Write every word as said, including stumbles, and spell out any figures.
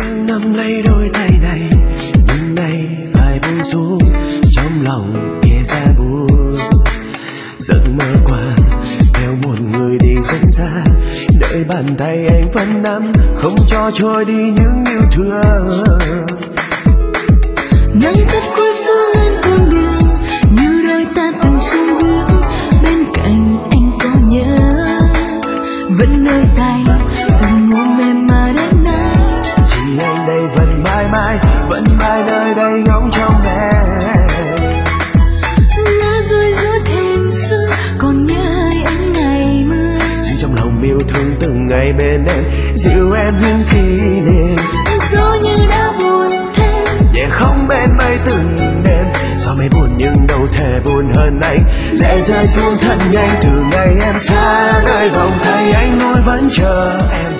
thương nắm lấy đôi tay này, nhưng nay phải buông xuống, trong lòng nghe ra buồn. Giấc mơ qua theo một người đi rất xa, nơi bàn tay anh vẫn nắm, không cho trôi đi những yêu thương. Nắng tắt cuối phương anh con đường, như đôi ta từng chung bước, bên cạnh anh có nhớ vẫn nơi tay từng ôm em mà đến nay. Chỉ anh đây vẫn mãi mãi vẫn mãi nơi đây ngóng trong em. Lá rơi giữa thềm sương còn nhớ hai ánh ngày mưa, Dịu trong lòng yêu thương từng ngày bên em, dịu em những kỷ niệm. gió như đã buồn thêm Nhẹ không bên mây từng đêm, sao mây buồn nhưng đâu thể buồn hơn anh. Lệ rơi xuống thật nhanh từ ngày em xa, nơi vòng tay anh luôn vẫn chờ em.